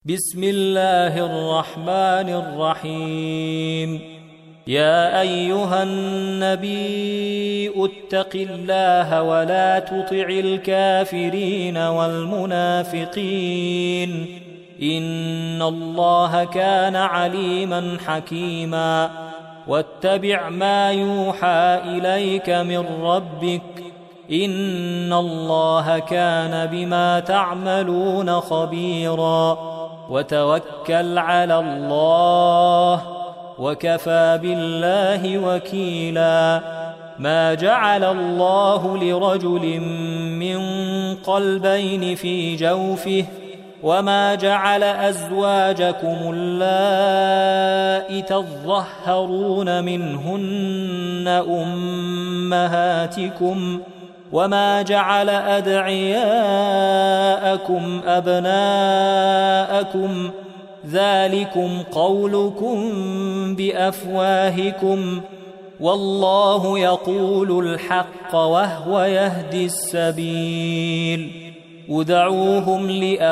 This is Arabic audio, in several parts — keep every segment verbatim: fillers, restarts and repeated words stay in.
بسم الله الرحمن الرحيم. يا أيها النبي اتق الله ولا تطع الكافرين والمنافقين إن الله كان عليما حكيما. واتبع ما يوحى إليك من ربك إن الله كان بما تعملون خبيرا. وتوكل على الله وكفى بالله وكيلا. ما جعل الله لرجل من قلبين في جوفه وما جعل أزواجكم اللائي تظهرون منهن أمهاتكم وما جعل أدعياءكم أبناءكم ذلكم قولكم بأفواهكم والله يقول الحق وهو يهدي السبيل. ادعوهم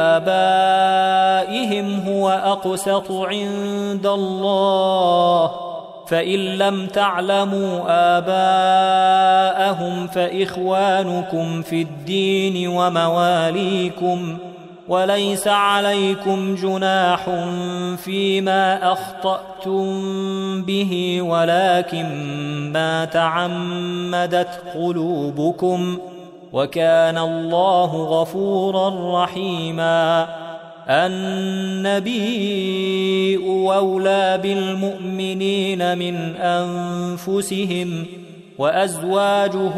لآبائهم هو أقسط عند الله فإن لم تعلموا آباءهم فإخوانكم في الدين ومواليكم وليس عليكم جناح فيما أخطأتم به ولكن ما تعمدت قلوبكم وكان الله غفورا رحيما. النبي أولى بالمؤمنين من أنفسهم وأزواجه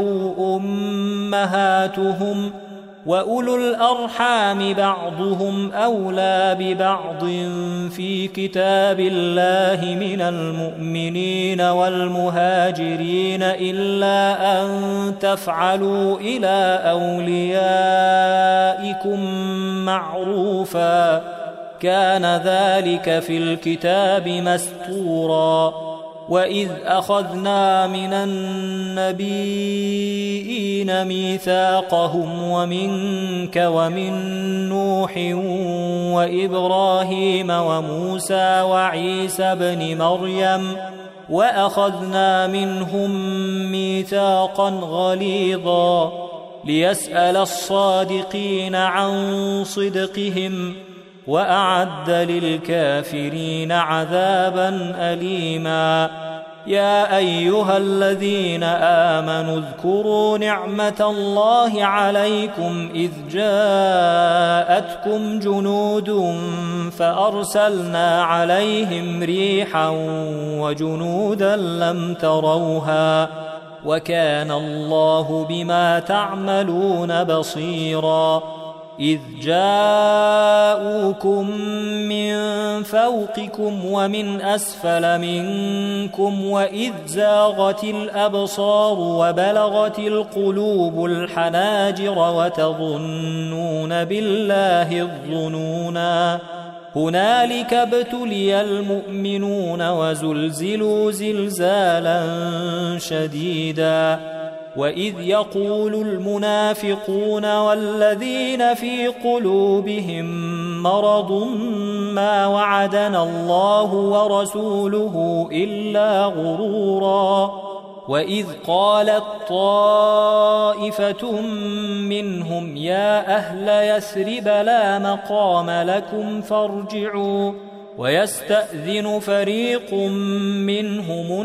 أمهاتهم وأولو الأرحام بعضهم أولى ببعض في كتاب الله من المؤمنين والمهاجرين إلا أن تفعلوا إلى أوليائكم معروفا كان ذلك في الكتاب مسطورا. وإذ أخذنا من النبيين ميثاقهم ومنك ومن نوح وإبراهيم وموسى وعيسى بن مريم وأخذنا منهم ميثاقا غليظا ليسأل الصادقين عن صدقهم وأعد للكافرين عذابا أليما. يا أيها الذين آمنوا اذكروا نعمة الله عليكم إذ جاءتكم جنود فأرسلنا عليهم ريحا وجنودا لم تروها وكان الله بما تعملون بصيرا. إذ جاءوكم من فوقكم ومن أسفل منكم وإذ زاغت الأبصار وبلغت القلوب الحناجر وتظنون بالله الظنونا هنالك ابتلي المؤمنون وزلزلوا زلزالا شديدا. وإذ يقول المنافقون والذين في قلوبهم مرض ما وعدنا الله ورسوله إلا غرورا. وإذ قالت طائفة منهم يا أهل يثرب لا مقام لكم فارجعوا ويستأذن فريق منهم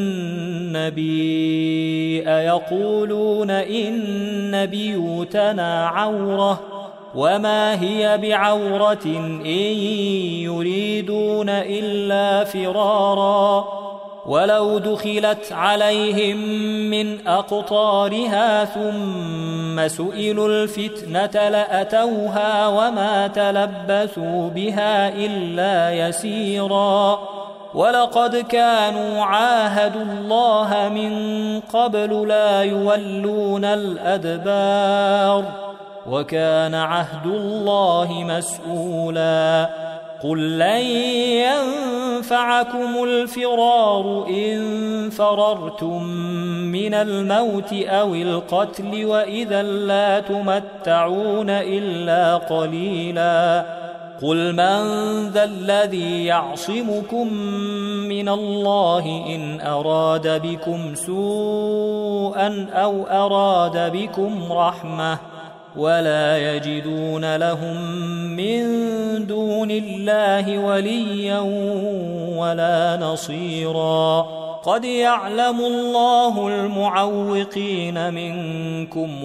النبي يقولون إن بيوتنا عورة وما هي بعورة إن يريدون إلا فرارا ولو دخلت عليهم من أقطارها ثم سئلوا الفتنة لأتوها وما تلبثوا بها إلا يسيرا. ولقد كانوا عاهدوا الله من قبل لا يولون الأدبار وكان عهد الله مسؤولا. قل لن ينفعكم الفرار إن فررتم من الموت أو القتل وإذا لا تمتعون إلا قليلا قل من ذا الذي يعصمكم من الله إن أراد بكم سوءا أو أراد بكم رحمة ولا يجدون لهم من دون الله وليا ولا نصيرا قد يعلم الله المعوقين منكم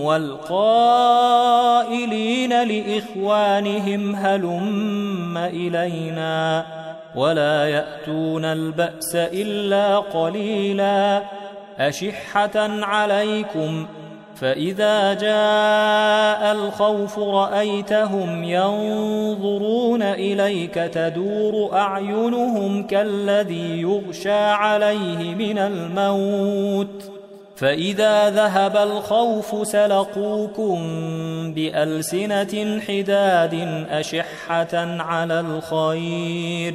والقائلين لإخوانهم هلم إلينا ولا يأتون البأس إلا قليلا أشحة عليكم فإذا جاء الخوف رأيتهم ينظرون إليك تدور أعينهم كالذي يغشى عليه من الموت فإذا ذهب الخوف سلقوكم بألسنة حداد أشحة على الخير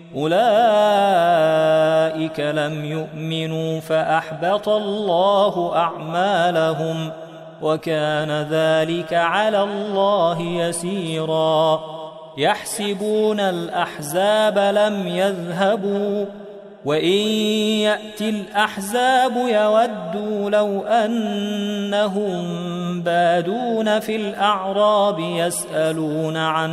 أولئك لم يؤمنوا فأحبط الله أعمالهم وكان ذلك على الله يسيرا يحسبون الأحزاب لم يذهبوا وإن يأتي الأحزاب يودوا لو أنهم بادون في الأعراب يسألون عن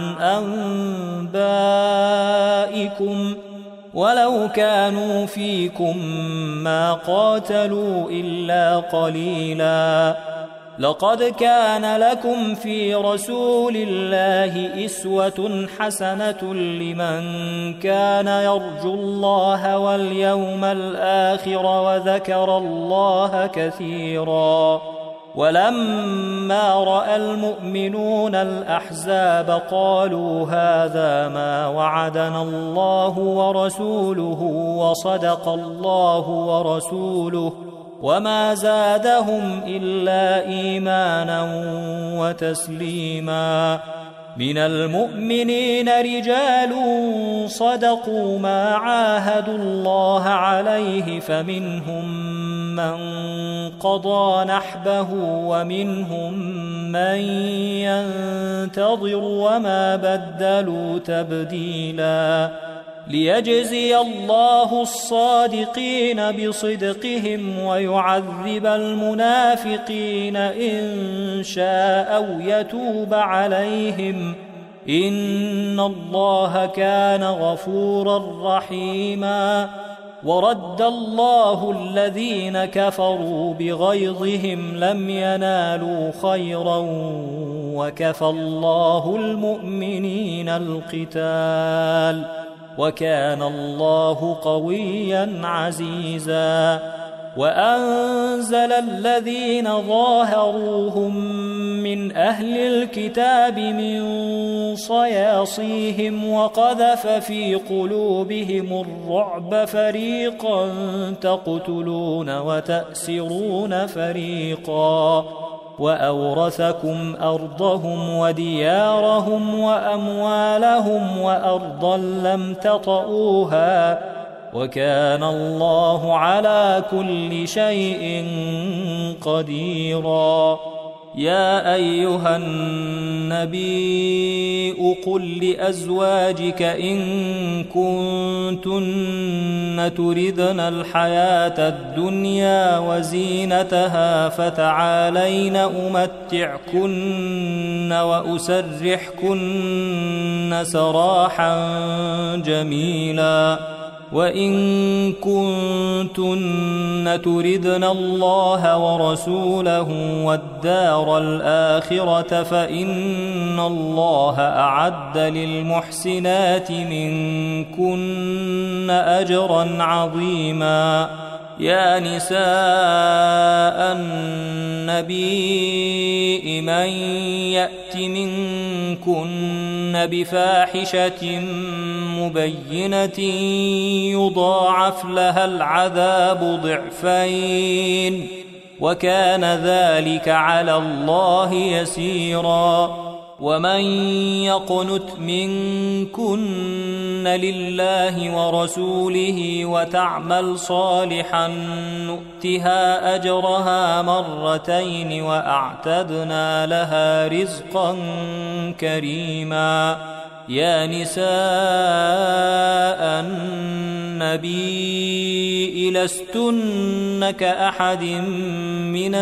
أنبائكم ولو كانوا فيكم ما قاتلوا إلا قليلا لقد كان لكم في رسول الله أسوة حسنة لمن كان يرجو الله واليوم الآخر وذكر الله كثيرا ولما رأى المؤمنون الأحزاب قالوا هذا ما وعدنا الله ورسوله وصدق الله ورسوله وما زادهم إلا إيمانا وتسليما من المؤمنين رجال صدقوا ما عاهدوا الله عليه فمنهم من قضى نحبه ومنهم من ينتظر وما بدلوا تبديلا ليجزي الله الصادقين بصدقهم ويعذب المنافقين إن شاء أو يتوب عليهم إن الله كان غفورا رحيما ورد الله الذين كفروا بغيظهم لم ينالوا خيرا وكفى الله المؤمنين القتال وكان الله قويا عزيزا وأنزل الذين ظاهروهم من أهل الكتاب من صياصيهم وقذف في قلوبهم الرعب فريقا تقتلون وتأسرون فريقا وأورثكم أرضهم وديارهم وأموالهم وأرضا لم تطئوها وكان الله على كل شيء قديرا يا أيها النبي قل لأزواجك إن كنتن تردن الحياة الدنيا وزينتها فتعالين أمتعكن وأسرحكن سراحا جميلا وإن كنتن تردن الله ورسوله والدار الآخرة فإن الله أعد للمحسنات منكن أجرا عظيما يا نساء النبي من يأت منكن بفاحشة مبينة يضاعف لها العذاب ضعفين وكان ذلك على الله يسيرا ومن يقنت منكن لله ورسوله وتعمل صالحا نؤتها أجرها مرتين وأعتدنا لها رزقا كريما يا نساء النبي لستن كأحد من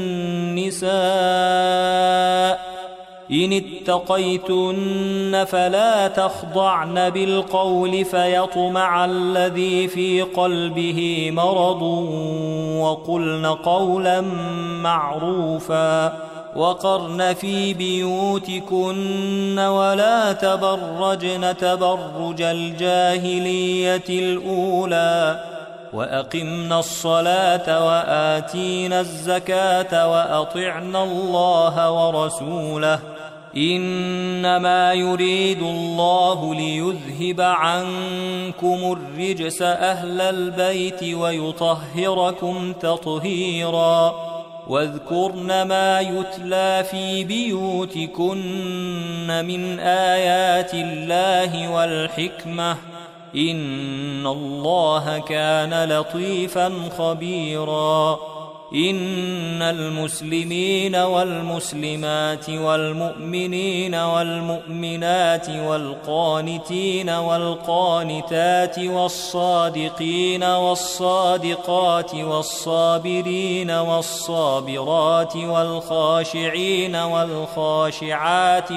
النساء إن اتقيتن فلا تخضعن بالقول فيطمع الذي في قلبه مرض وقلن قولا معروفا وقرن في بيوتكن ولا تبرجن تبرج الجاهلية الأولى وأقمنا الصلاة وآتينا الزكاة وأطعنا الله ورسوله إنما يريد الله ليذهب عنكم الرجس أهل البيت ويطهركم تطهيرا واذكرن ما يتلى في بيوتكن من آيات الله والحكمة إن الله كان لطيفا خبيرا إن المسلمين والمسلمات والمؤمنين والمؤمنات والقانتين والقانتات والصادقين والصادقات والصابرين والصابرات والخاشعين والخاشعات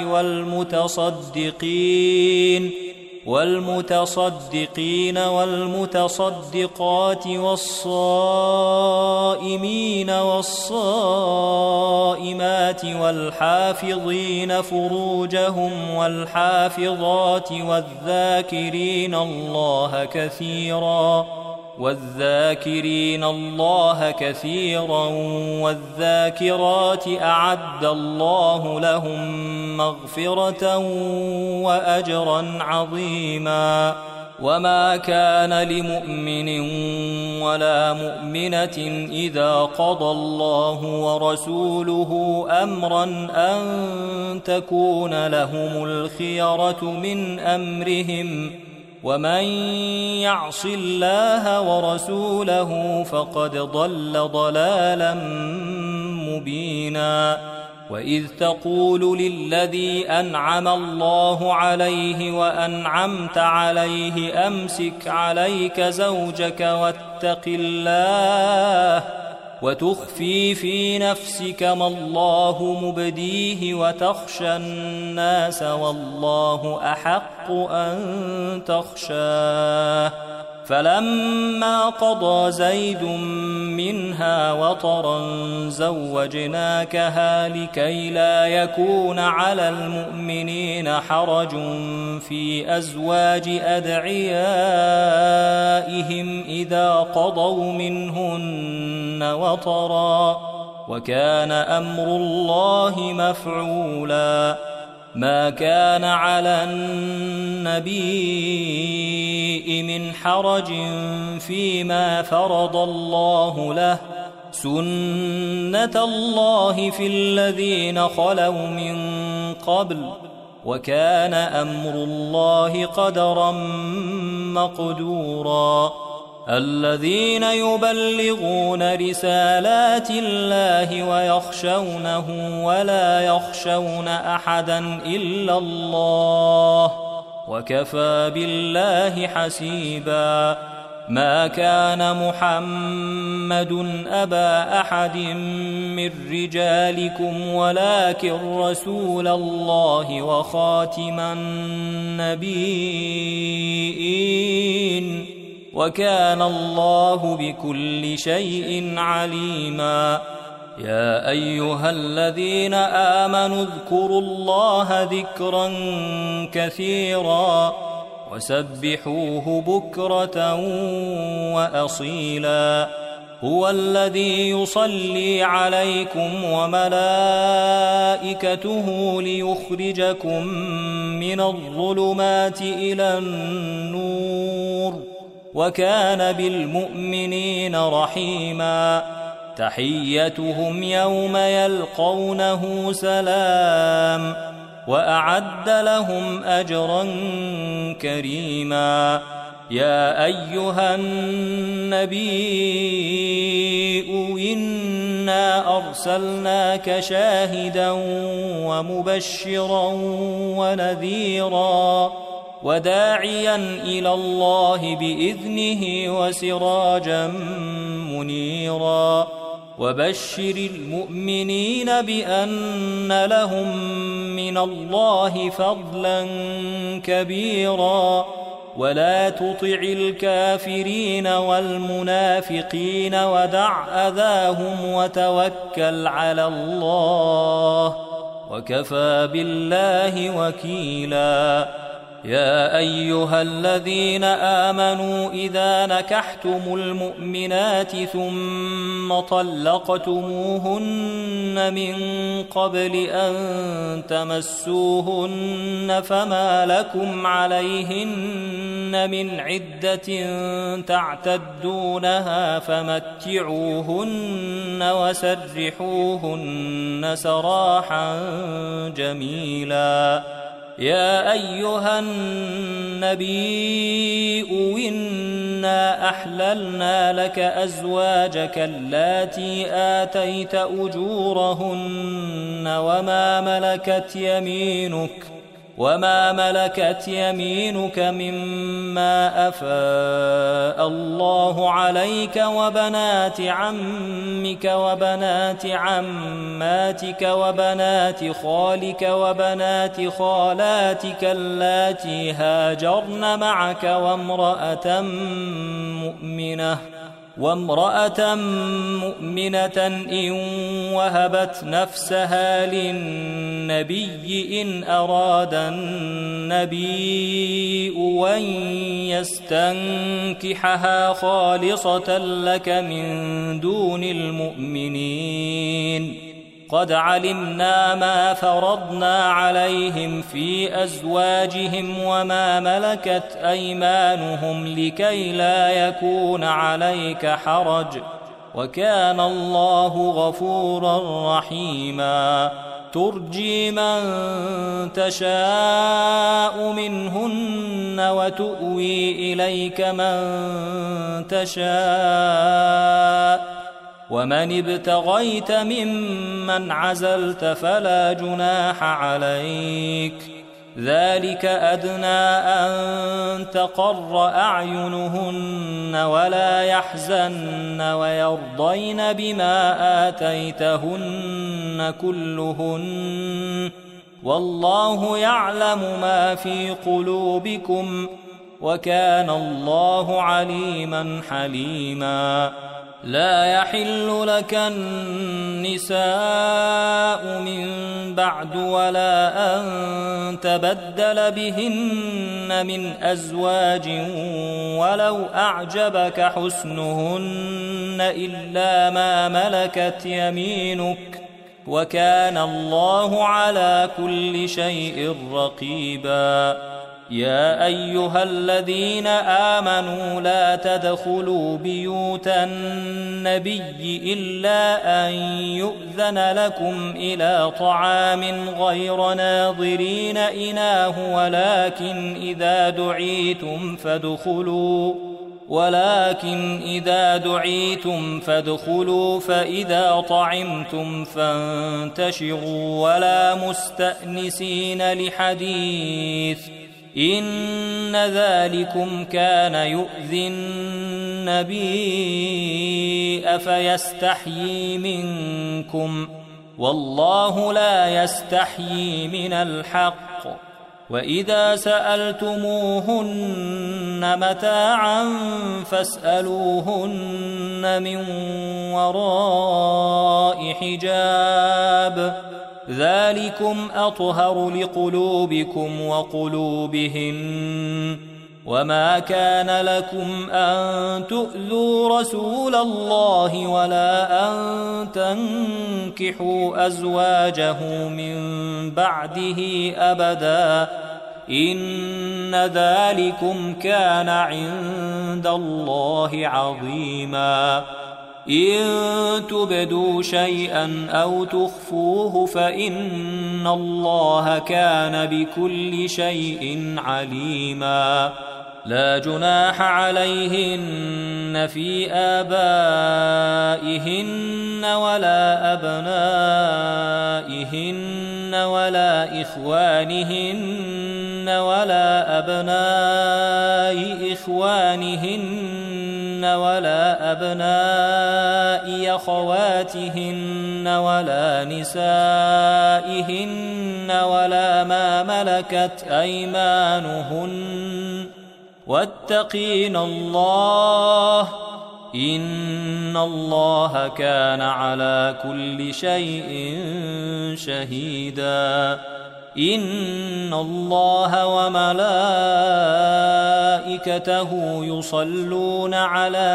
والمتصدقين والمتصدقين والمتصدقات والصائمين والصائمات والحافظين فروجهم والحافظات والذاكرين الله كثيرا والذاكرين الله كثيرا والذاكرات أعد الله لهم مغفرة وأجرا عظيما وما كان لمؤمن ولا مؤمنة إذا قضى الله ورسوله أمرا أن تكون لهم الخيرة من أمرهم ومن يعص الله ورسوله فقد ضل ضلالا مبينا وإذ تقول للذي أنعم الله عليه وأنعمت عليه أمسك عليك زوجك واتق الله وتخفي في نفسك ما الله مبديه وتخشى الناس والله أحق أن تخشاه فلما قضى زيد منها وطرا زوجناكها لكي لا يكون على المؤمنين حرج في أزواج أدعيائهم إذا قضوا منهن وطرا وكان أمر الله مفعولا ما كان على النبي من حرج فيما فرض الله له سنة الله في الذين خلوا من قبل وكان أمر الله قدرا مقدورا الذين يبلغون رسالات الله ويخشونه ولا يخشون أحدا إلا الله وكفى بالله حسيبا ما كان محمد أبا أحد من رجالكم ولكن رسول الله وخاتم النبيين وكان الله بكل شيء عليما يا أيها الذين آمنوا اذكروا الله ذكرا كثيرا وسبحوه بكرة وأصيلا هو الذي يصلي عليكم وملائكته ليخرجكم من الظلمات إلى النور وكان بالمؤمنين رحيما تحيتهم يوم يلقونه سلام وأعد لهم أجرا كريما يا أيها النبي إنا أرسلناك شاهدا ومبشرا ونذيرا وداعيا إلى الله بإذنه وسراجا منيرا وبشر المؤمنين بأن لهم من الله فضلا كبيرا ولا تطع الكافرين والمنافقين ودع أذاهم وتوكل على الله وكفى بالله وكيلا يا أيها الذين آمنوا إذا نكحتم المؤمنات ثم طلقتموهن من قبل أن تمسوهن فما لكم عليهن من عدة تعتدونها فمتعوهن وسرحوهن سراحا جميلا يا أيها النبي إنا أحللنا لك أزواجك اللاتي آتيت أجورهن وما ملكت يمينك وما ملكت يمينك مما أفاء الله عليك وبنات عمك وبنات عماتك وبنات خالك وبنات خالاتك اللاتي هاجرن معك وامرأة مؤمنة وامرأة مؤمنة إن وهبت نفسها للنبي إن أراد النبي أن يستنكحها خالصة لك من دون المؤمنين قد علمنا ما فرضنا عليهم في أزواجهم وما ملكت أيمانهم لكي لا يكون عليك حرج وكان الله غفورا رحيما ترجي من تشاء منهن وتؤوي إليك من تشاء ومن ابتغيت ممن عزلت فلا جناح عليك ذلك أدنى أن تقر أعينهن ولا يحزن ويرضين بما آتيتهن كلهن والله يعلم ما في قلوبكم وكان الله عليما حليما لا يحل لك النساء من بعد ولا أن تبدل بهن من أزواج ولو أعجبك حسنهن إلا ما ملكت يمينك وكان الله على كل شيء رقيبا يا أيها الذين آمنوا لا تدخلوا بيوت النبي إلا أن يؤذن لكم إلى طعام غير ناظرين إناه ولكن إذا دعيتم فادخلوا ولكن إذا دعيتم فادخلوا فإذا طعمتم فانتشروا ولا مستأنسين لحديث إن ذلكم كان يؤذي النبي أفيستحيي منكم والله لا يستحيي من الحق وإذا سألتموهن متاعا فاسألوهن من وراء حجاب ذلكم أطهر لقلوبكم وقلوبهن وما كان لكم أن تؤذوا رسول الله ولا أن تنكحوا أزواجه من بعده أبدا إن ذلكم كان عند الله عظيما إن تبدوا شيئا أو تخفوه فإن الله كان بكل شيء عليما لا جناح عليهن في آبائهن ولا أبنائهن ولا إخوانهن ولا أبناء إخوانهن ولا أبناء أخواتهن ولا نسائهن ولا ما ملكت أيمانهن واتقين الله إن الله كان على كل شيء شهيدا إن الله وملائكته يصلون على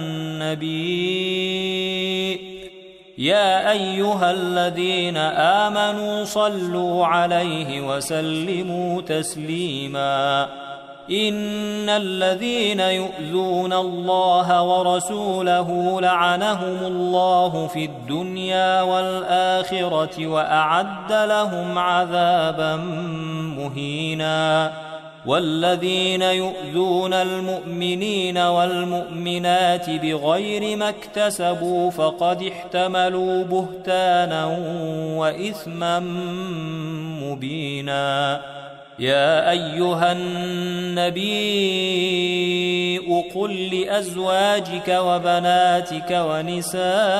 النبي يا أيها الذين آمنوا صلوا عليه وسلموا تسليما إن الذين يؤذون الله ورسوله لعنهم الله في الدنيا والآخرة وأعد لهم عذابا مهينا والذين يؤذون المؤمنين والمؤمنات بغير ما اكتسبوا فقد احتملوا بهتانا وإثما مبينا يا أيها النبي قل لأزواجك وبناتك ونساء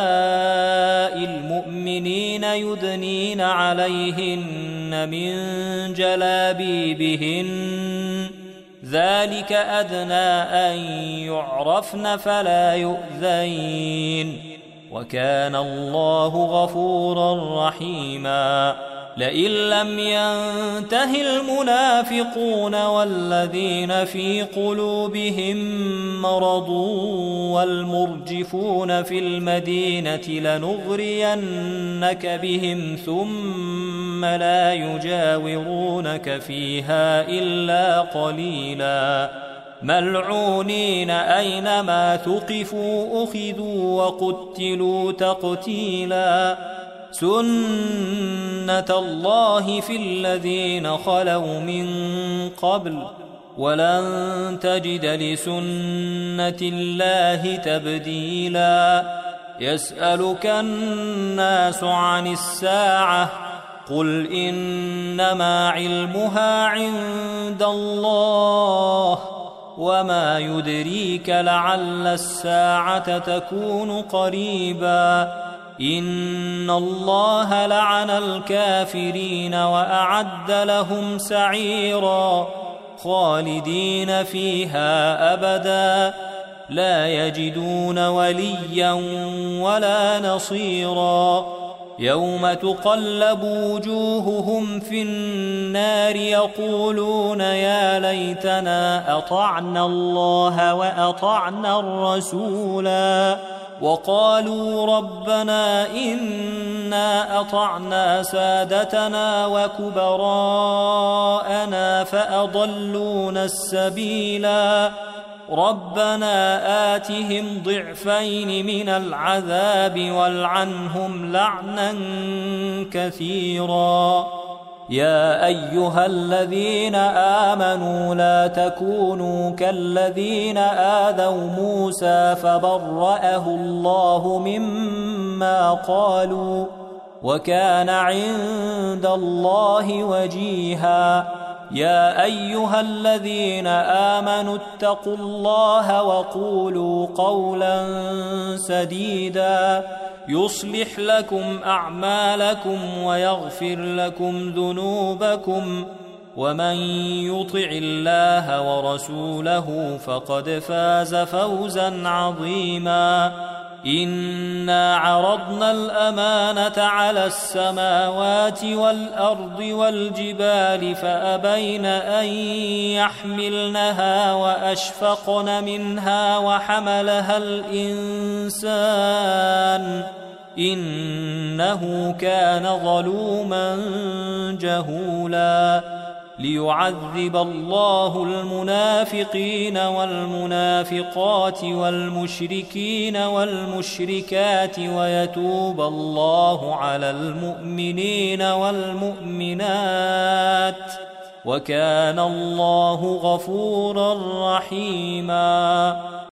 المؤمنين يدنين عليهن من جلابيبهن ذلك أدنى أن يعرفن فلا يؤذين وكان الله غفورا رحيما لئن لم ينته المنافقون والذين في قلوبهم مرض والمرجفون في المدينة لنغرينك بهم ثم لا يجاورونك فيها إلا قليلا ملعونين أينما ثقفوا أخذوا وقتلوا تقتيلا سنة الله في الذين خلوا من قبل ولن تجد لسنة الله تبديلا يسألك الناس عن الساعة قل إنما علمها عند الله وما يدريك لعل الساعة تكون قريبا إن الله لعن الكافرين وأعد لهم سعيرا خالدين فيها أبدا لا يجدون وليا ولا نصيرا يوم تقلب وجوههم في النار يقولون يا ليتنا أطعنا الله وأطعنا الرسولا وقالوا ربنا إنا أطعنا سادتنا وكبراءنا فأضلونا السبيلا ربنا آتهم ضعفين من العذاب والعنهم لعنا كثيرا يا أيها الذين آمنوا لا تكونوا كالذين آذوا موسى فبرأه الله مما قالوا وكان عند الله وجيها يا أيها الذين آمنوا اتقوا الله وقولوا قولا سديدا يصلح لكم أعمالكم ويغفر لكم ذنوبكم ومن يطع الله ورسوله فقد فاز فوزا عظيما إنا عرضنا الأمانة على السماوات والأرض والجبال فأبين أن يحملنها وأشفقن منها وحملها الإنسان إنه كان ظلوما جهولا ليعذب الله المنافقين والمنافقات والمشركين والمشركات ويتوب الله على المؤمنين والمؤمنات وكان الله غفورا رحيما.